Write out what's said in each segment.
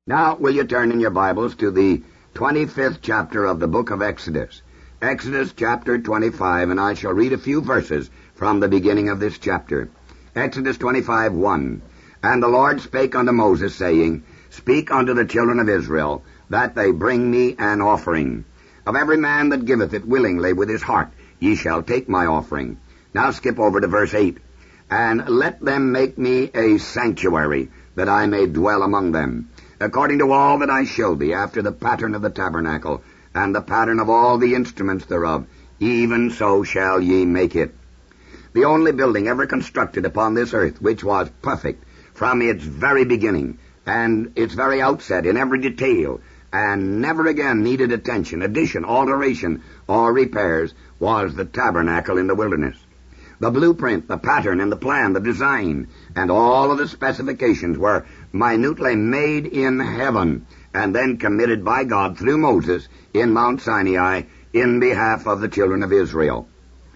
Now, will you turn in your Bibles to the 25th chapter of the book of Exodus. Exodus chapter 25, and I shall read a few verses from the beginning of this chapter. Exodus 25:1. And the Lord spake unto Moses, saying, Speak unto the children of Israel, that they bring me an offering. Of every man that giveth it willingly with his heart, ye shall take my offering. Now skip over to verse 8. And let them make me a sanctuary, that I may dwell among them, according to all that I showed thee, after the pattern of the tabernacle, and the pattern of all the instruments thereof, even so shall ye make it. The only building ever constructed upon this earth which was perfect from its very beginning, and its very outset in every detail, and never again needed attention, addition, alteration, or repairs, was the tabernacle in the wilderness. The blueprint, the pattern, and the plan, the design, and all of the specifications were minutely made in heaven and then committed by God through Moses in Mount Sinai in behalf of the children of Israel.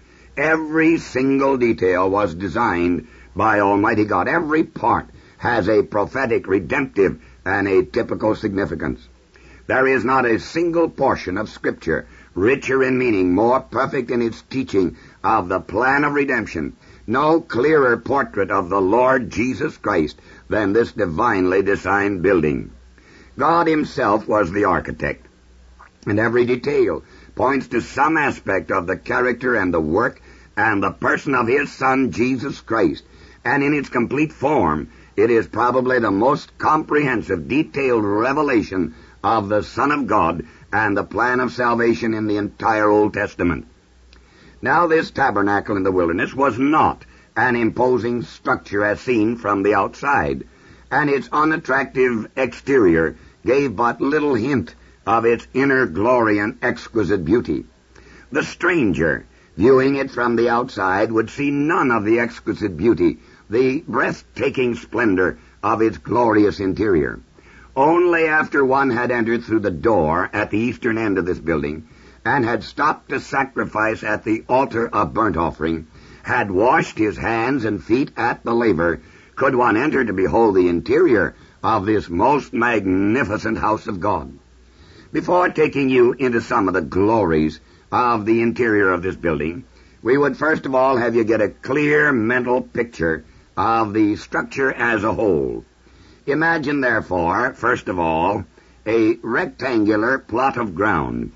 Every single detail was designed by Almighty God. Every part has a prophetic, redemptive, and a typical significance. There is not a single portion of Scripture richer in meaning, more perfect in its teaching of the plan of redemption, no clearer portrait of the Lord Jesus Christ than this divinely designed building. God himself was the architect, and every detail points to some aspect of the character and the work and the person of his Son, Jesus Christ, and in its complete form, it is probably the most comprehensive, detailed revelation of the Son of God and the plan of salvation in the entire Old Testament. Now, this tabernacle in the wilderness was not an imposing structure as seen from the outside, and its unattractive exterior gave but little hint of its inner glory and exquisite beauty. The stranger, viewing it from the outside, would see none of the exquisite beauty, the breathtaking splendor of its glorious interior. Only after one had entered through the door at the eastern end of this building and had stopped to sacrifice at the altar of burnt offering, had washed his hands and feet at the laver, could one enter to behold the interior of this most magnificent house of God. Before taking you into some of the glories of the interior of this building, we would first of all have you get a clear mental picture of the structure as a whole. Imagine, therefore, first of all, a rectangular plot of ground,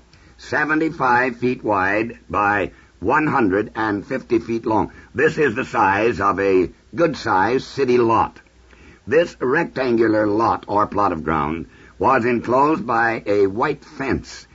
75 feet wide by 150 feet long. This is the size of a good-sized city lot. This rectangular lot or plot of ground was enclosed by a white fence,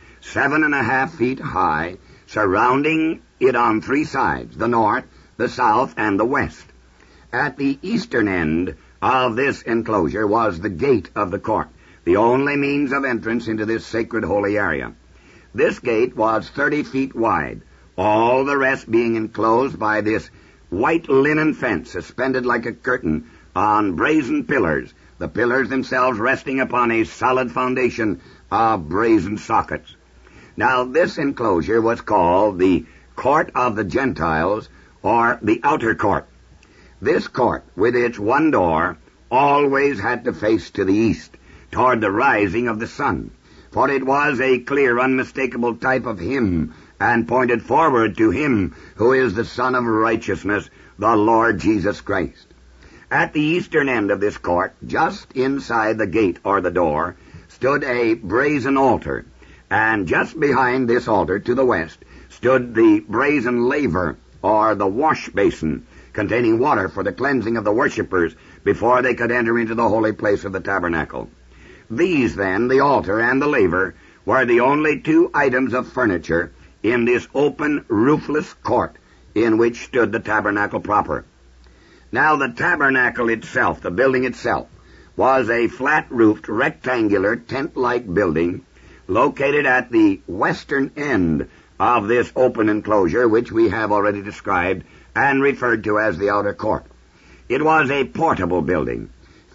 7.5 feet high, surrounding it on three sides, the north, the south, and the west. At the eastern end of this enclosure was the gate of the court, the only means of entrance into this sacred holy area. This gate was 30 feet wide, all the rest being enclosed by this white linen fence suspended like a curtain on brazen pillars, the pillars themselves resting upon a solid foundation of brazen sockets. Now, this enclosure was called the Court of the Gentiles, or the Outer Court. This court, with its one door, always had to face to the east, toward the rising of the sun, for it was a clear, unmistakable type of him, and pointed forward to him who is the Son of Righteousness, the Lord Jesus Christ. At the eastern end of this court, just inside the gate or the door, stood a brazen altar, and just behind this altar to the west stood the brazen laver, or the wash basin, containing water for the cleansing of the worshippers before they could enter into the holy place of the tabernacle. These, then, the altar and the laver, were the only two items of furniture in this open, roofless court in which stood the tabernacle proper. Now, the tabernacle itself, the building itself, was a flat-roofed, rectangular, tent-like building located at the western end of this open enclosure, which we have already described and referred to as the outer court. It was a portable building,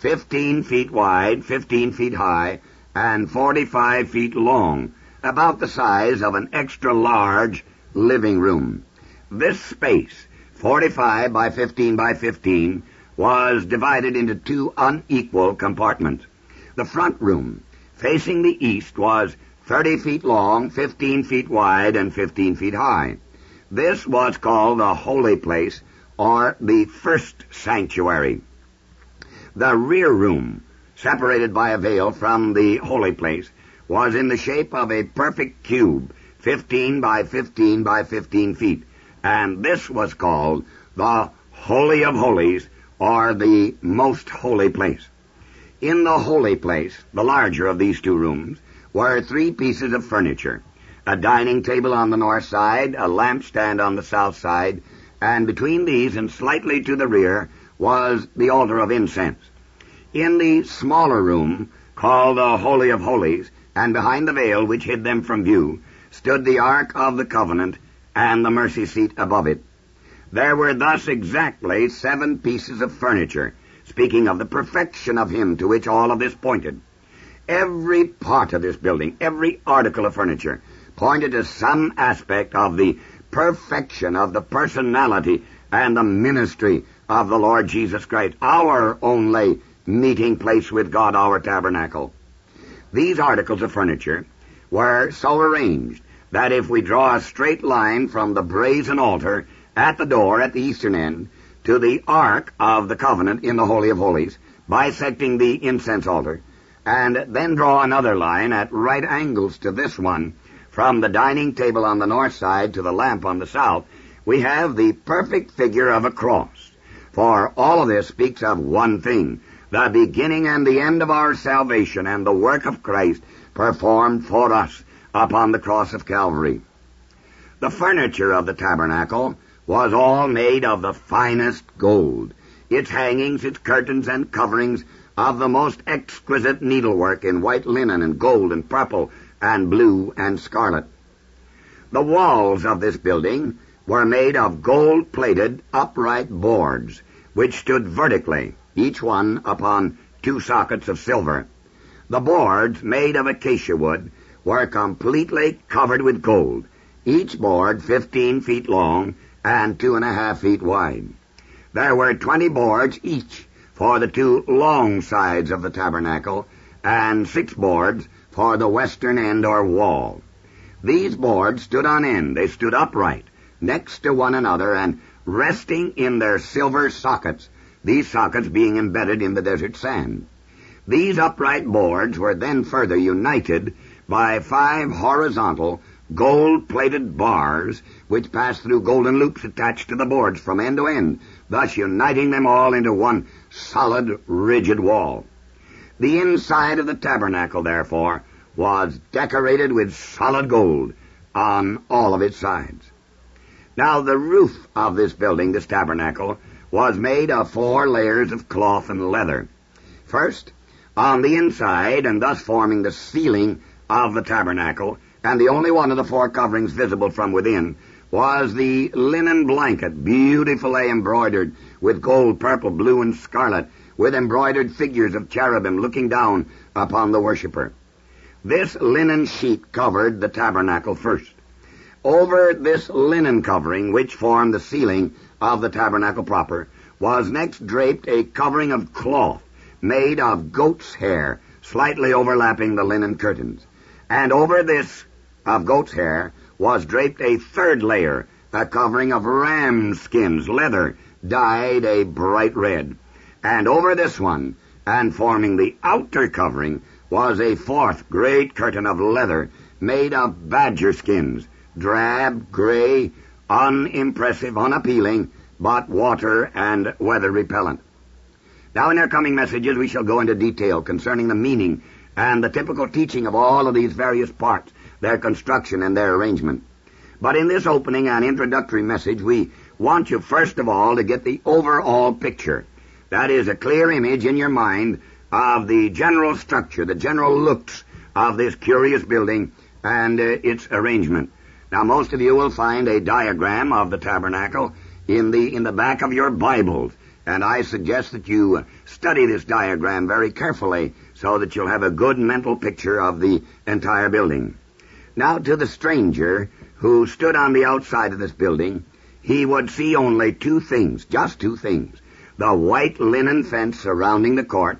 15 feet wide, 15 feet high, and 45 feet long, about the size of an extra-large living room. This space, 45 by 15 by 15, was divided into two unequal compartments. The front room, facing the east, was 30 feet long, 15 feet wide, and 15 feet high. This was called the holy place, or the first sanctuary. The rear room, separated by a veil from the holy place, was in the shape of a perfect cube, 15 by 15 by 15 feet, and this was called the Holy of Holies, or the most holy place. In the holy place, the larger of these two rooms, were 3 pieces of furniture: a dining table on the north side, a lampstand on the south side, and between these and slightly to the rear was the altar of incense. In the smaller room, called the Holy of Holies, and behind the veil which hid them from view, stood the Ark of the Covenant and the mercy seat above it. There were thus exactly 7 pieces of furniture, speaking of the perfection of him to which all of this pointed. Every part of this building, every article of furniture, pointed to some aspect of the perfection of the personality and the ministry of the Lord Jesus Christ, our only meeting place with God, our tabernacle. These articles of furniture were so arranged that if we draw a straight line from the brazen altar at the door at the eastern end to the Ark of the Covenant in the Holy of Holies, bisecting the incense altar, and then draw another line at right angles to this one from the dining table on the north side to the lamp on the south, we have the perfect figure of a cross. For all of this speaks of one thing: the beginning and the end of our salvation and the work of Christ performed for us upon the cross of Calvary. The furniture of the tabernacle was all made of the finest gold. Its hangings, its curtains, and coverings of the most exquisite needlework in white linen and gold and purple and blue and scarlet. The walls of this building were made of gold-plated upright boards, which stood vertically, each one upon 2 sockets of silver. The boards, made of acacia wood, were completely covered with gold, each board 15 feet long and 2.5 feet wide. There were 20 boards each for the 2 long sides of the tabernacle, and 6 boards for the western end or wall. These boards stood on end. They stood upright, next to one another, and resting in their silver sockets, these sockets being embedded in the desert sand. These upright boards were then further united by 5 horizontal, gold-plated bars, which passed through golden loops attached to the boards from end to end, thus uniting them all into one solid, rigid wall. The inside of the tabernacle, therefore, was decorated with solid gold on all of its sides. Now, the roof of this building, this tabernacle, was made of 4 layers of cloth and leather. First, on the inside, and thus forming the ceiling of the tabernacle, and the only one of the 4 coverings visible from within, was the linen blanket, beautifully embroidered with gold, purple, blue, and scarlet, with embroidered figures of cherubim looking down upon the worshiper. This linen sheet covered the tabernacle first. Over this linen covering, which formed the ceiling of the tabernacle proper, was next draped a covering of cloth made of goat's hair, slightly overlapping the linen curtains. And over this of goat's hair was draped a 3rd layer, a covering of ram skins, leather, dyed a bright red. And over this one, and forming the outer covering, was a 4th great curtain of leather made of badger skins, drab, gray, unimpressive, unappealing, but water and weather repellent. Now, in our coming messages, we shall go into detail concerning the meaning and the typical teaching of all of these various parts, their construction and their arrangement. But in this opening and introductory message, we want you first of all to get the overall picture. That is, a clear image in your mind of the general structure, the general looks of this curious building and its arrangement. Now, most of you will find a diagram of the tabernacle in the back of your Bibles, and I suggest that you study this diagram very carefully so that you'll have a good mental picture of the entire building. Now, to the stranger who stood on the outside of this building, he would see only 2 things, just 2 things: the white linen fence surrounding the court,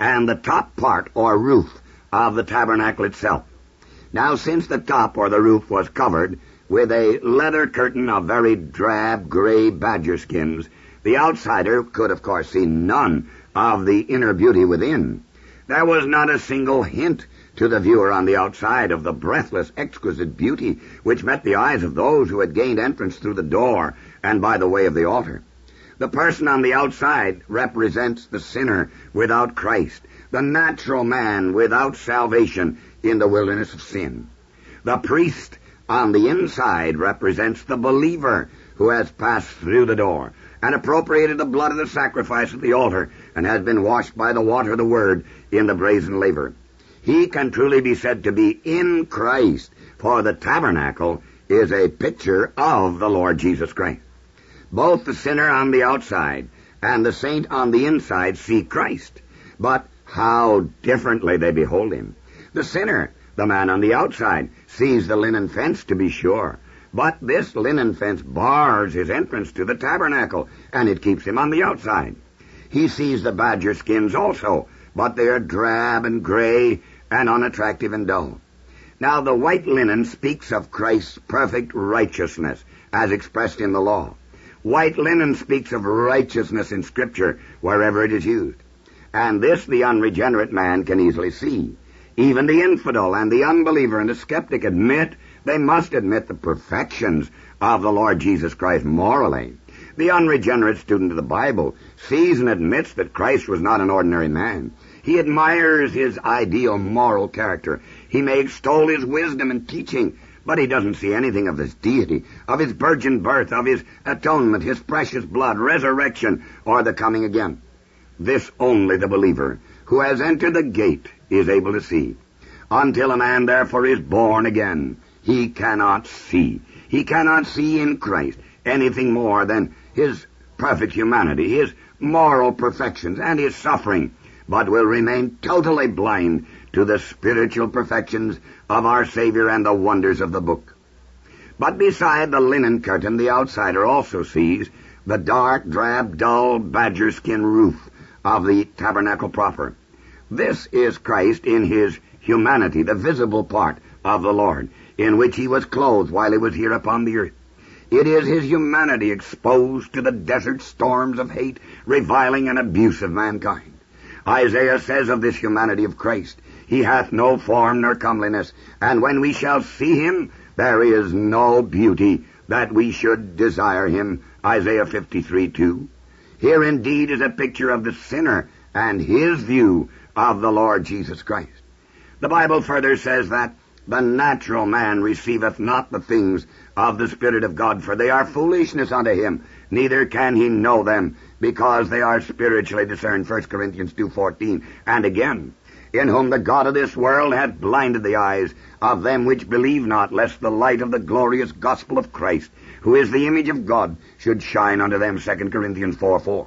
and the top part or roof of the tabernacle itself. Now, since the top or the roof was covered with a leather curtain of very drab gray badger skins, the outsider could, of course, see none of the inner beauty within. There was not a single hint to the viewer on the outside of the breathless, exquisite beauty which met the eyes of those who had gained entrance through the door and by the way of the altar. The person on the outside represents the sinner without Christ, the natural man without salvation in the wilderness of sin. The priest on the inside represents the believer who has passed through the door and appropriated the blood of the sacrifice at the altar and has been washed by the water of the word in the brazen laver. He can truly be said to be in Christ, for the tabernacle is a picture of the Lord Jesus Christ. Both the sinner on the outside and the saint on the inside see Christ, but how differently they behold him. The sinner, the man on the outside, sees the linen fence, to be sure, but this linen fence bars his entrance to the tabernacle, and it keeps him on the outside. He sees the badger skins also, but they are drab and gray and unattractive and dull. Now, the white linen speaks of Christ's perfect righteousness, as expressed in the law. White linen speaks of righteousness in Scripture wherever it is used. And this the unregenerate man can easily see. Even the infidel and the unbeliever and the skeptic they must admit the perfections of the Lord Jesus Christ morally. The unregenerate student of the Bible sees and admits that Christ was not an ordinary man. He admires his ideal moral character. He may extol his wisdom and teaching, but he doesn't see anything of his deity, of his virgin birth, of his atonement, his precious blood, resurrection, or the coming again. This only the believer who has entered the gate is able to see. Until a man therefore is born again, he cannot see. He cannot see in Christ anything more than his perfect humanity, his moral perfections, and his suffering, but will remain totally blind to the spiritual perfections of our Savior and the wonders of the book. But beside the linen curtain, the outsider also sees the dark, drab, dull, badger skin roof of the tabernacle proper. This is Christ in his humanity, the visible part of the Lord, in which he was clothed while he was here upon the earth. It is his humanity exposed to the desert storms of hate, reviling, and abuse of mankind. Isaiah says of this humanity of Christ, "He hath no form nor comeliness, and when we shall see him, there is no beauty that we should desire him." Isaiah 53:2. Here indeed is a picture of the sinner and his view of the Lord Jesus Christ. The Bible further says that the natural man receiveth not the things of the Spirit of God, for they are foolishness unto him, neither can he know them, because they are spiritually discerned. 1 Corinthians 2:14. And again, in whom the God of this world hath blinded the eyes of them which believe not, lest the light of the glorious gospel of Christ, who is the image of God, should shine unto them. 2 Corinthians 4:4.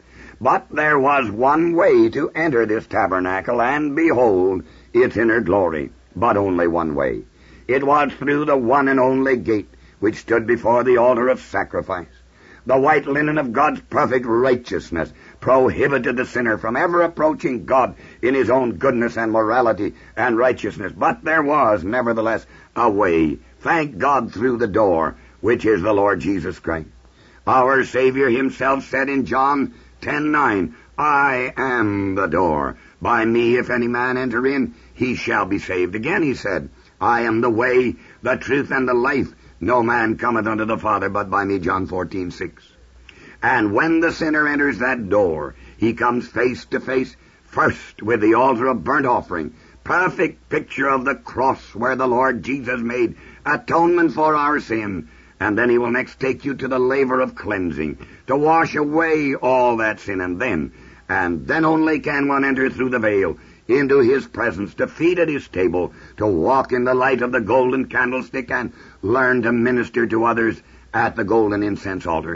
But there was one way to enter this tabernacle and behold its inner glory, but only one way. It was through the one and only gate which stood before the altar of sacrifice. The white linen of God's perfect righteousness prohibited the sinner from ever approaching God in his own goodness and morality and righteousness. But there was, nevertheless, a way, thank God, through the door, which is the Lord Jesus Christ. Our Savior himself said in John 10:9, "I am the door. By me, if any man enter in, he shall be saved." Again he said, "I am the way, the truth, and the life. No man cometh unto the Father but by me." John 14:6. And when the sinner enters that door, he comes face to face first with the altar of burnt offering, perfect picture of the cross where the Lord Jesus made atonement for our sin. And then he will next take you to the laver of cleansing, to wash away all that sin. And then only can one enter through the veil into his presence, to feed at his table, to walk in the light of the golden candlestick, and learn to minister to others at the golden incense altar.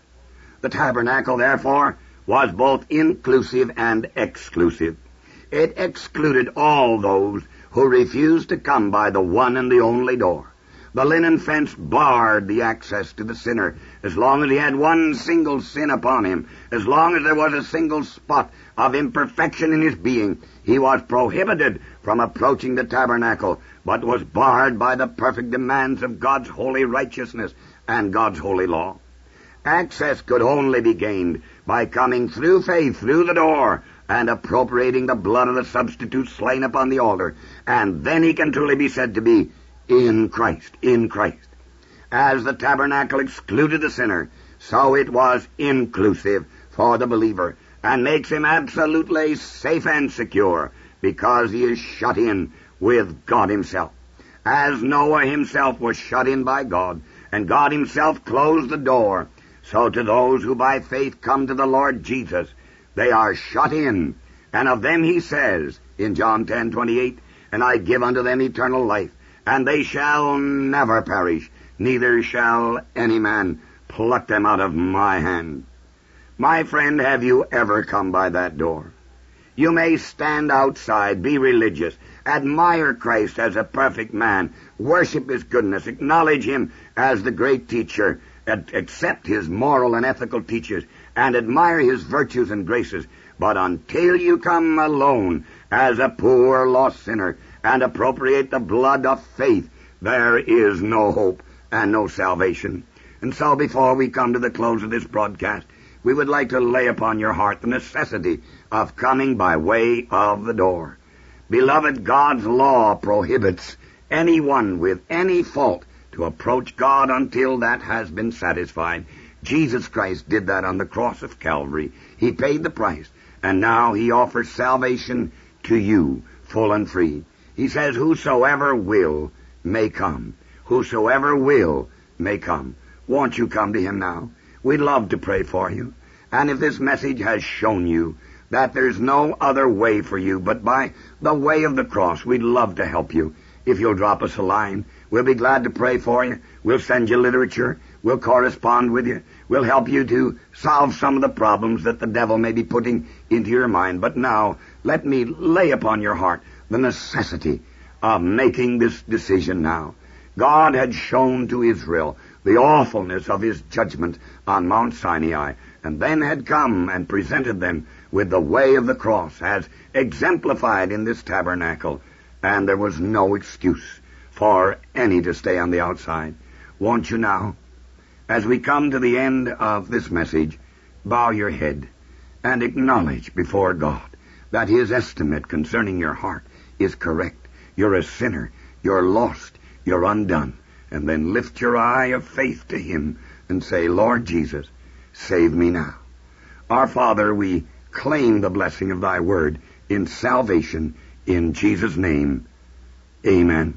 The tabernacle, therefore, was both inclusive and exclusive. It excluded all those who refused to come by the one and the only door. The linen fence barred the access to the sinner, as long as he had one single sin upon him, as long as there was a single spot of imperfection in his being, he was prohibited from approaching the tabernacle, but was barred by the perfect demands of God's holy righteousness and God's holy law. Access could only be gained by coming through faith through the door and appropriating the blood of the substitute slain upon the altar, and then he can truly be said to be in Christ, in Christ. As the tabernacle excluded the sinner, so it was inclusive for the believer, and makes him absolutely safe and secure, because he is shut in with God himself. As Noah himself was shut in by God, and God himself closed the door, so to those who by faith come to the Lord Jesus, they are shut in. And of them he says, in John 10:28, "And I give unto them eternal life, and they shall never perish, neither shall any man pluck them out of my hand." My friend, have you ever come by that door? You may stand outside, be religious, admire Christ as a perfect man, worship his goodness, acknowledge him as the great teacher, accept his moral and ethical teachers, and admire his virtues and graces. But until you come alone as a poor lost sinner and appropriate the blood of faith, there is no hope and no salvation. And so before we come to the close of this broadcast, we would like to lay upon your heart the necessity of coming by way of the door. Beloved, God's law prohibits anyone with any fault to approach God until that has been satisfied. Jesus Christ did that on the cross of Calvary. He paid the price, and now he offers salvation to you, full and free. He says, "Whosoever will may come." Whosoever will may come. Won't you come to him now? We'd love to pray for you. And if this message has shown you that there's no other way for you but by the way of the cross, we'd love to help you. If you'll drop us a line, we'll be glad to pray for you. We'll send you literature. We'll correspond with you. We'll help you to solve some of the problems that the devil may be putting into your mind. But now, let me lay upon your heart the necessity of making this decision now. God had shown to Israel the awfulness of his judgment on Mount Sinai, and then had come and presented them with the way of the cross as exemplified in this tabernacle, and there was no excuse for any to stay on the outside. Won't you now, as we come to the end of this message, bow your head and acknowledge before God that his estimate concerning your heart is correct. You're a sinner. You're lost. You're undone. And then lift your eye of faith to him and say, "Lord Jesus, save me now." Our Father, we claim the blessing of thy word in salvation in Jesus' name. Amen.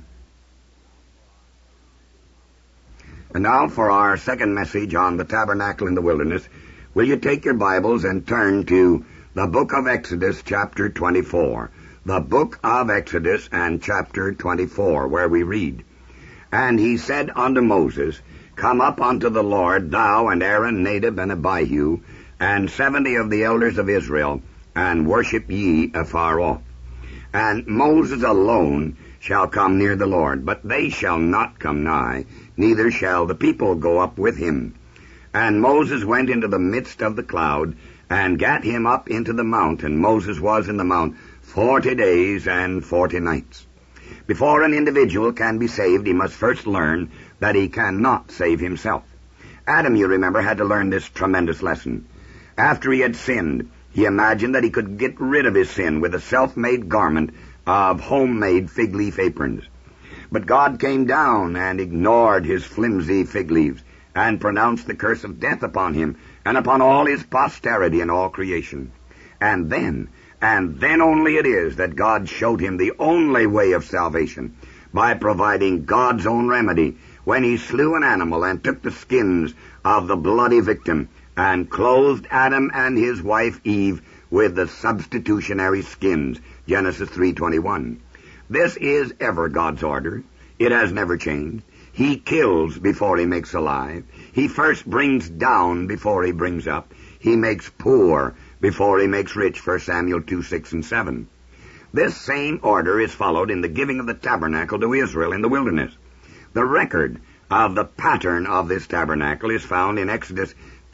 And now for our second message on the tabernacle in the wilderness, will you take your Bibles and turn to the book of Exodus, chapter 24. The book of Exodus and chapter 24, where we read, "And he said unto Moses, Come up unto the Lord, thou and Aaron, Nadab, and Abihu, and 70 of the elders of Israel, and worship ye afar off. And Moses alone shall come near the Lord, but they shall not come nigh, neither shall the people go up with him. And Moses went into the midst of the cloud, and gat him up into the mount, and Moses was in the mount 40 days and 40 nights. Before an individual can be saved, he must first learn that he cannot save himself. Adam, you remember, had to learn this tremendous lesson. After he had sinned, he imagined that he could get rid of his sin with a self-made garment of homemade fig leaf aprons. But God came down and ignored his flimsy fig leaves and pronounced the curse of death upon him and upon all his posterity and all creation. And then only it is that God showed him the only way of salvation by providing God's own remedy when he slew an animal and took the skins of the bloody victim and clothed Adam and his wife Eve with the substitutionary skins. Genesis 3:21. This is ever God's order. It has never changed. He kills before he makes alive. He first brings down before he brings up. He makes poor before he makes rich, 1 Samuel 2:6 and 7. This same order is followed in the giving of the tabernacle to Israel in the wilderness. The record of the pattern of this tabernacle is found in Exodus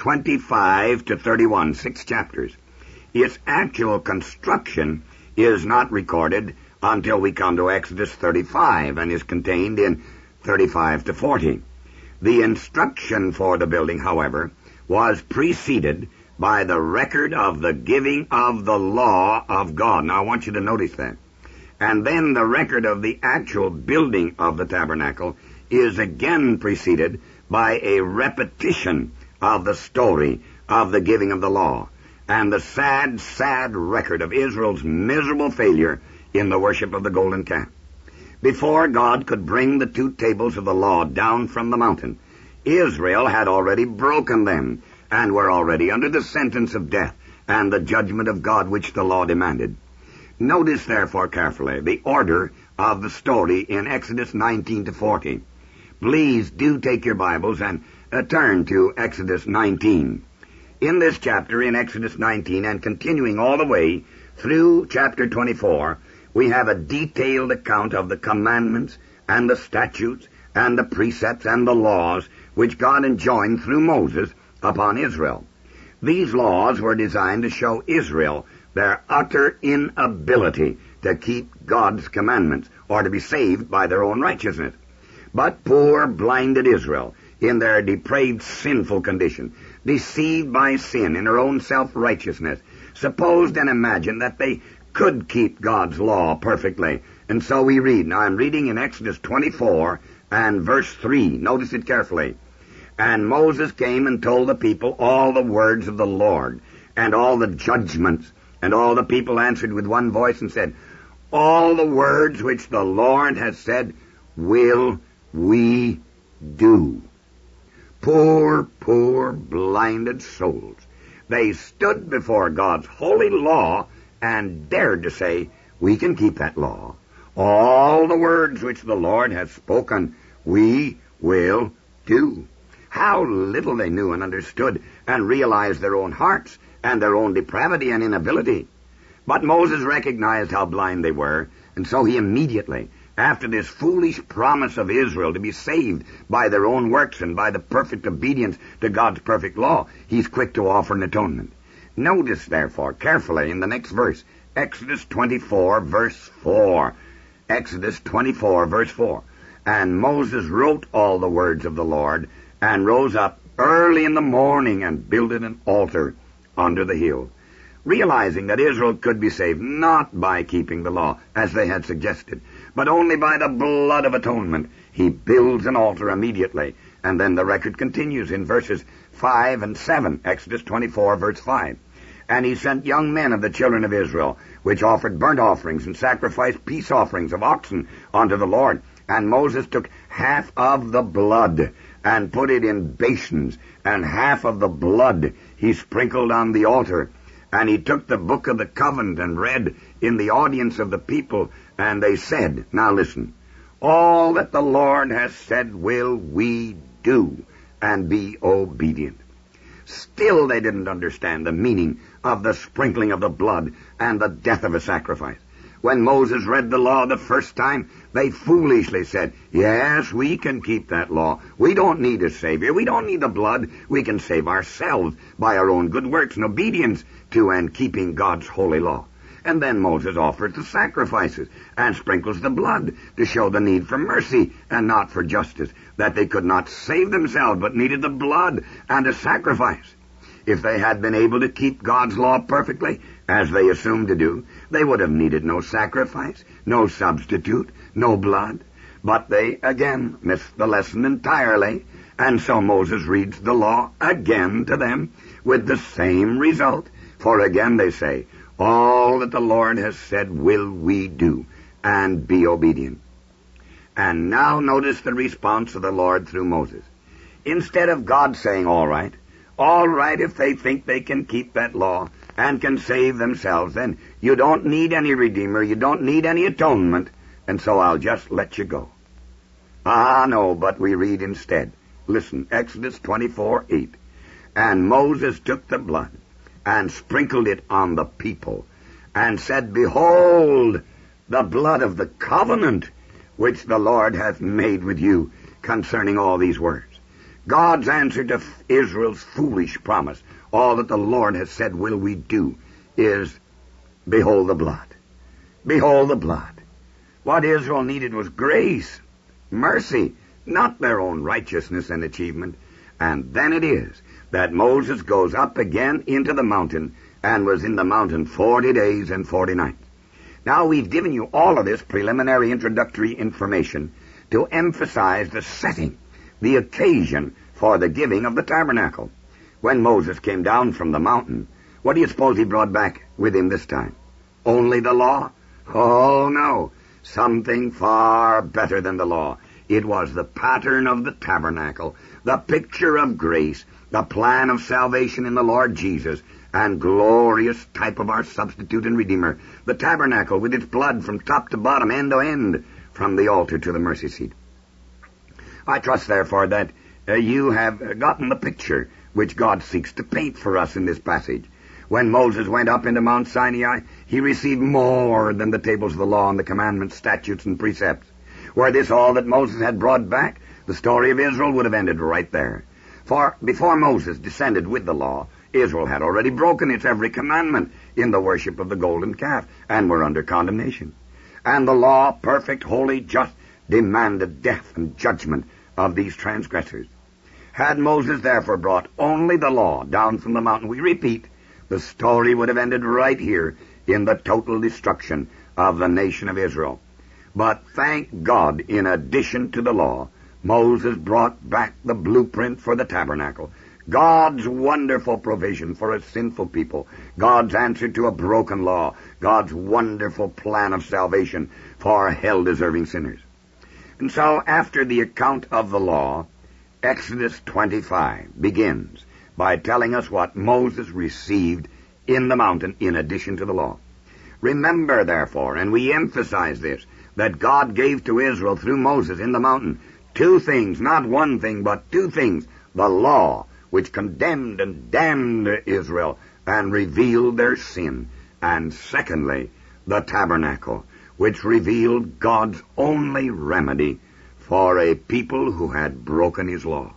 25 to 31, 6 chapters. Its actual construction is not recorded until we come to Exodus 35 and is contained in 35 to 40. The instruction for the building, however, was preceded by the record of the giving of the law of God. Now, I want you to notice that. And then the record of the actual building of the tabernacle is again preceded by a repetition of the story of the giving of the law and the sad, sad record of Israel's miserable failure in the worship of the golden calf. Before God could bring the 2 tables of the law down from the mountain, Israel had already broken them and were already under the sentence of death and the judgment of God which the law demanded. Notice, therefore, carefully the order of the story in Exodus 19 to 40. Please do take your Bibles and turn to Exodus 19. In this chapter, in Exodus 19, and continuing all the way through chapter 24, we have a detailed account of the commandments and the statutes and the precepts and the laws which God enjoined through Moses upon Israel. These laws were designed to show Israel their utter inability to keep God's commandments or to be saved by their own righteousness. But poor, blinded Israel, in their depraved, sinful condition, deceived by sin in her own self-righteousness, supposed and imagined that they could keep God's law perfectly. And so we read. Now, I'm reading in Exodus 24 and verse 3. Notice it carefully. And Moses came and told the people all the words of the Lord, and all the judgments. And all the people answered with one voice and said, all the words which the Lord has said will we do. Poor, poor, blinded souls. They stood before God's holy law and dared to say, we can keep that law. All the words which the Lord has spoken, we will do. How little they knew and understood and realized their own hearts and their own depravity and inability. But Moses recognized how blind they were, and so he immediately, after this foolish promise of Israel to be saved by their own works and by the perfect obedience to God's perfect law, he's quick to offer an atonement. Notice, therefore, carefully in the next verse, Exodus 24, verse 4. Exodus 24, verse 4. And Moses wrote all the words of the Lord, and rose up early in the morning and builded an altar under the hill, realizing that Israel could be saved not by keeping the law, as they had suggested, but only by the blood of atonement. He builds an altar immediately, and then the record continues in verses 5 and 7, Exodus 24, verse 5. And he sent young men of the children of Israel, which offered burnt offerings and sacrificed peace offerings of oxen unto the Lord. And Moses took half of the blood and put it in basins, and half of the blood he sprinkled on the altar. And he took the book of the covenant and read in the audience of the people, and they said, now listen, all that the Lord has said will we do, and be obedient. Still they didn't understand the meaning of the sprinkling of the blood and the death of a sacrifice. When Moses read the law the first time, they foolishly said, yes, we can keep that law. We don't need a Savior. We don't need the blood. We can save ourselves by our own good works and obedience to and keeping God's holy law. And then Moses offers the sacrifices and sprinkles the blood to show the need for mercy and not for justice, that they could not save themselves but needed the blood and a sacrifice. If they had been able to keep God's law perfectly, as they assumed to do, they would have needed no sacrifice, no substitute, no blood. But they, again, missed the lesson entirely, and so Moses reads the law again to them with the same result. For again they say, all that the Lord has said will we do, and be obedient. And now notice the response of the Lord through Moses. Instead of God saying, all right if they think they can keep that law and can save themselves, then you don't need any Redeemer, you don't need any atonement, and so I'll just let you go. No, but we read instead. Listen, Exodus 24:8. And Moses took the blood and sprinkled it on the people, and said, behold, the blood of the covenant which the Lord hath made with you concerning all these words. God's answer to Israel's foolish promise, all that the Lord has said will we do, is, behold the blood. Behold the blood. What Israel needed was grace, mercy, not their own righteousness and achievement. And then it is that Moses goes up again into the mountain and was in the mountain 40 days and 40 nights. Now we've given you all of this preliminary introductory information to emphasize the setting, the occasion for the giving of the tabernacle. When Moses came down from the mountain, what do you suppose he brought back with him this time? Only the law? Oh, no. Something far better than the law. It was the pattern of the tabernacle, the picture of grace, the plan of salvation in the Lord Jesus, and glorious type of our substitute and redeemer, the tabernacle with its blood from top to bottom, end to end, from the altar to the mercy seat. I trust, therefore, that you have gotten the picture which God seeks to paint for us in this passage. When Moses went up into Mount Sinai, he received more than the tables of the law and the commandments, statutes, and precepts. Were this all that Moses had brought back, the story of Israel would have ended right there. For before Moses descended with the law, Israel had already broken its every commandment in the worship of the golden calf, and were under condemnation. And the law, perfect, holy, just, demanded death and judgment of these transgressors. Had Moses therefore brought only the law down from the mountain, we repeat, the story would have ended right here in the total destruction of the nation of Israel. But thank God, in addition to the law, Moses brought back the blueprint for the tabernacle, God's wonderful provision for a sinful people, God's answer to a broken law, God's wonderful plan of salvation for hell-deserving sinners. And so, after the account of the law, Exodus 25 begins by telling us what Moses received in the mountain in addition to the law. Remember, therefore, and we emphasize this, that God gave to Israel through Moses in the mountain two things, not one thing, but two things: the law, which condemned and damned Israel and revealed their sin, and secondly, the tabernacle, which revealed God's only remedy for a people who had broken his law.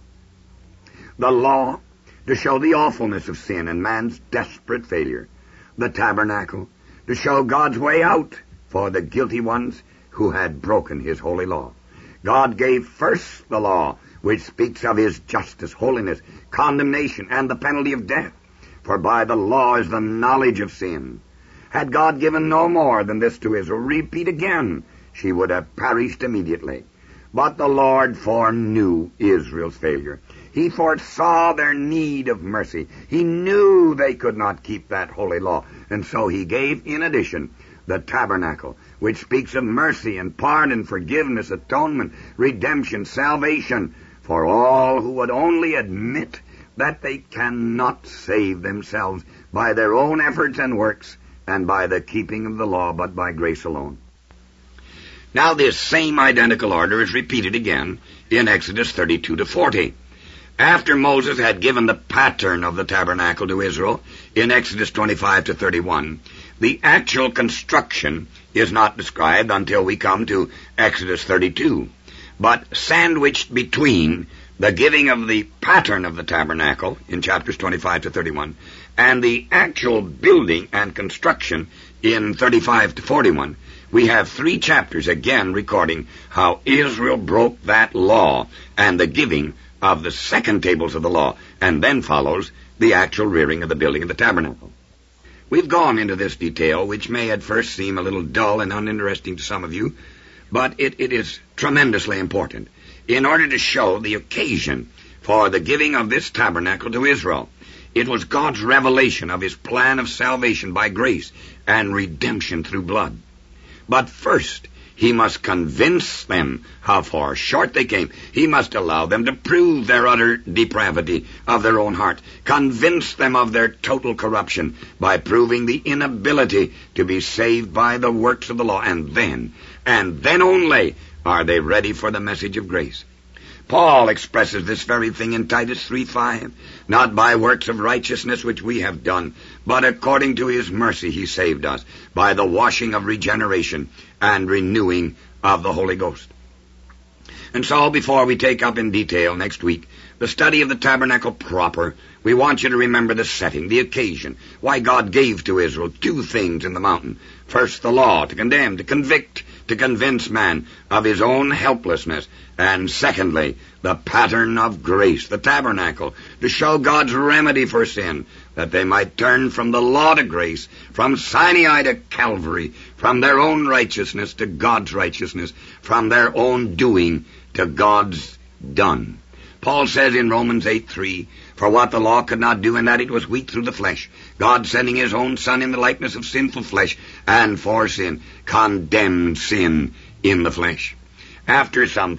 The law, to show the awfulness of sin and man's desperate failure. The tabernacle, to show God's way out for the guilty ones who had broken his holy law. God gave first the law, which speaks of his justice, holiness, condemnation, and the penalty of death. For by the law is the knowledge of sin. Had God given no more than this to Israel, repeat again, she would have perished immediately. But the Lord foreknew Israel's failure. He foresaw their need of mercy. He knew they could not keep that holy law. And so he gave, in addition, the tabernacle, which speaks of mercy and pardon, forgiveness, atonement, redemption, salvation, for all who would only admit that they cannot save themselves by their own efforts and works and by the keeping of the law, but by grace alone. Now this same identical order is repeated again in Exodus 32 to 40. After Moses had given the pattern of the tabernacle to Israel in Exodus 25 to 31, the actual construction is not described until we come to Exodus 32. But sandwiched between the giving of the pattern of the tabernacle in chapters 25 to 31 and the actual building and construction in 35 to 41, we have 3 chapters again recording how Israel broke that law and the giving of the second tables of the law, and then follows the actual rearing of the building of the tabernacle. We've gone into this detail, which may at first seem a little dull and uninteresting to some of you, but it is tremendously important in order to show the occasion for the giving of this tabernacle to Israel. It was God's revelation of his plan of salvation by grace and redemption through blood. But first, he must convince them how far short they came. He must allow them to prove their utter depravity of their own heart, convince them of their total corruption by proving the inability to be saved by the works of the law, and then only are they ready for the message of grace. Paul expresses this very thing in Titus 3:5. Not by works of righteousness which we have done, but according to his mercy he saved us, by the washing of regeneration and renewing of the Holy Ghost. And so, before we take up in detail next week the study of the tabernacle proper, we want you to remember the setting, the occasion, why God gave to Israel two things in the mountain. First, the law, to condemn, to convict, to convince man of his own helplessness. And secondly, the pattern of grace, the tabernacle, to show God's remedy for sin, that they might turn from the law to grace, from Sinai to Calvary, from their own righteousness to God's righteousness, from their own doing to God's done. Paul says in Romans 8:3, for what the law could not do, in that it was weak through the flesh, God sending his own Son in the likeness of sinful flesh, and for sin, condemned sin in the flesh. After some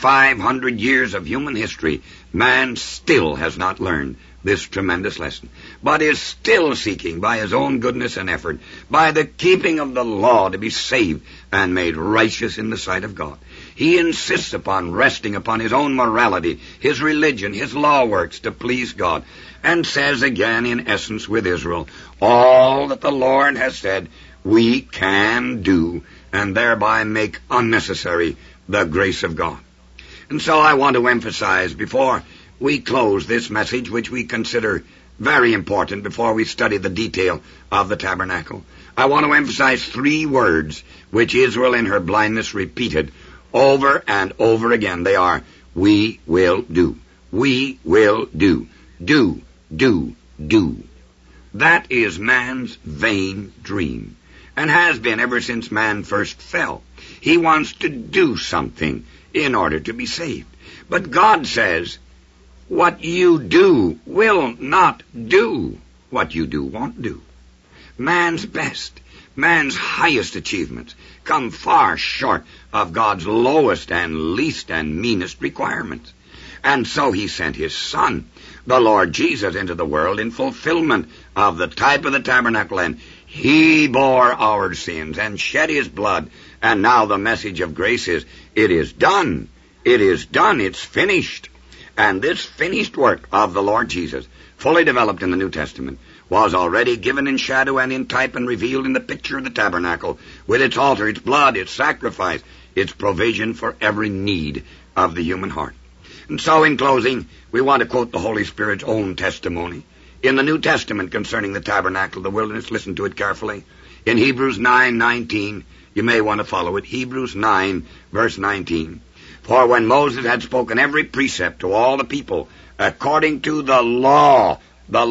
3,500 years of human history, man still has not learned this tremendous lesson, but is still seeking by his own goodness and effort, by the keeping of the law, to be saved and made righteous in the sight of God. He insists upon resting upon his own morality, his religion, his law works to please God, and says again, in essence, with Israel, all that the Lord has said we can do, and thereby make unnecessary the grace of God. And so I want to emphasize, before we close this message, which we consider very important before we study the detail of the tabernacle, I want to emphasize three words which Israel in her blindness repeated over and over again. They are, we will do. We will do. Do, do, do. That is man's vain dream, and has been ever since man first fell. He wants to do something in order to be saved. But God says, what you do will not do. What you do won't do. Man's best, man's highest achievements come far short of God's lowest and least and meanest requirements. And so he sent his Son, the Lord Jesus, into the world in fulfillment of the type of the tabernacle, and he bore our sins and shed his blood. And now the message of grace is, it is done. It is done. It's finished. And this finished work of the Lord Jesus, fully developed in the New Testament, was already given in shadow and in type and revealed in the picture of the tabernacle, with its altar, its blood, its sacrifice, its provision for every need of the human heart. And so, in closing, we want to quote the Holy Spirit's own testimony in the New Testament concerning the tabernacle, the wilderness. Listen to it carefully. In Hebrews 9:19, you may want to follow it. Hebrews 9, verse 19. For when Moses had spoken every precept to all the people, according to the law,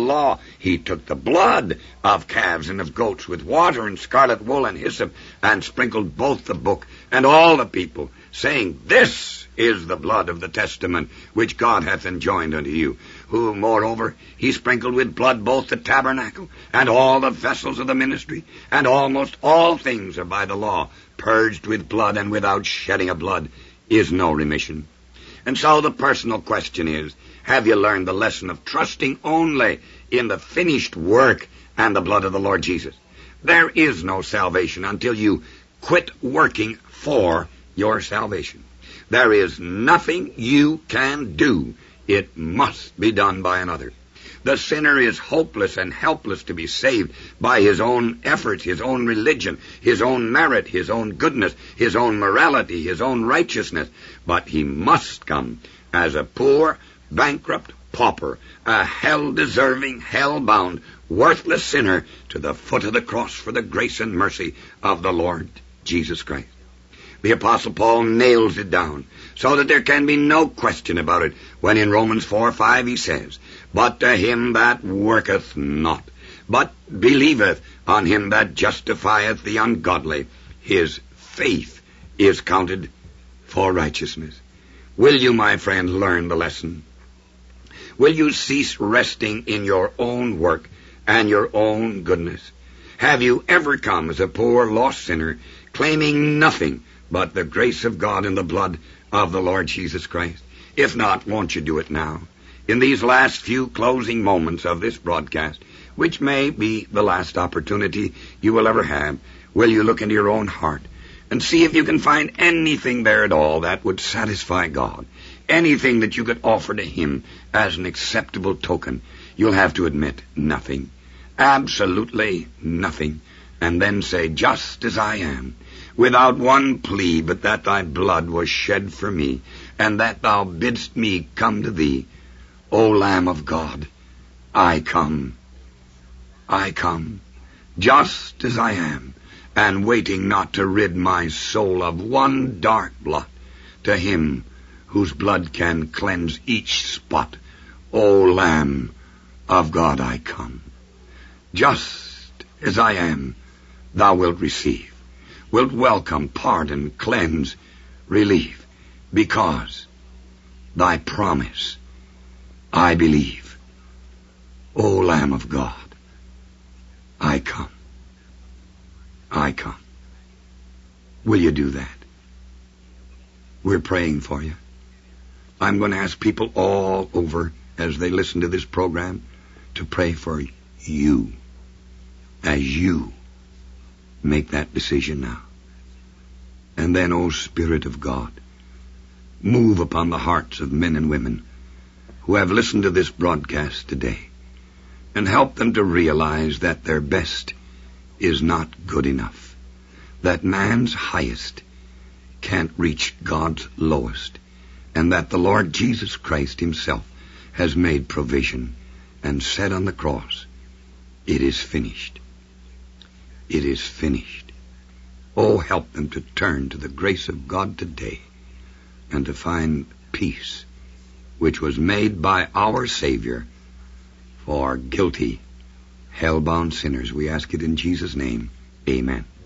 he took the blood of calves and of goats with water and scarlet wool and hyssop, and sprinkled both the book and all the people, saying, this is the blood of the testament which God hath enjoined unto you. Who, moreover, he sprinkled with blood both the tabernacle and all the vessels of the ministry, and almost all things are by the law purged with blood, and without shedding of blood is no remission. And so the personal question is, have you learned the lesson of trusting only in the finished work and the blood of the Lord Jesus? There is no salvation until you quit working for your salvation. There is nothing you can do. It must be done by another. The sinner is hopeless and helpless to be saved by his own efforts, his own religion, his own merit, his own goodness, his own morality, his own righteousness. But he must come as a poor, bankrupt pauper, a hell-deserving, hell-bound, worthless sinner to the foot of the cross for the grace and mercy of the Lord Jesus Christ. The Apostle Paul nails it down so that there can be no question about it when in Romans 4:5 he says, but to him that worketh not, but believeth on him that justifieth the ungodly, his faith is counted for righteousness. Will you, my friend, learn the lesson? Will you cease resting in your own work and your own goodness? Have you ever come as a poor, lost sinner, claiming nothing but the grace of God and the blood of the Lord Jesus Christ? If not, won't you do it now? In these last few closing moments of this broadcast, which may be the last opportunity you will ever have, will you look into your own heart and see if you can find anything there at all that would satisfy God, anything that you could offer to him as an acceptable token? You'll have to admit nothing, absolutely nothing, and then say, just as I am, without one plea, but that thy blood was shed for me, and that thou bidst me come to thee. O Lamb of God, I come, just as I am, and waiting not to rid my soul of one dark blot, to him whose blood can cleanse each spot. O Lamb of God, I come. Just as I am, thou wilt receive, wilt welcome, pardon, cleanse, relieve, because thy promise I believe. O Lamb of God, I come. I come. Will you do that? We're praying for you. I'm going to ask people all over as they listen to this program to pray for you as you make that decision now. And then, O Spirit of God, move upon the hearts of men and women who have listened to this broadcast today, and help them to realize that their best is not good enough, that man's highest can't reach God's lowest, and that the Lord Jesus Christ himself has made provision and said on the cross, it is finished. It is finished. Oh, help them to turn to the grace of God today and to find peace, which was made by our Savior for guilty, hell-bound sinners. We ask it in Jesus' name. Amen.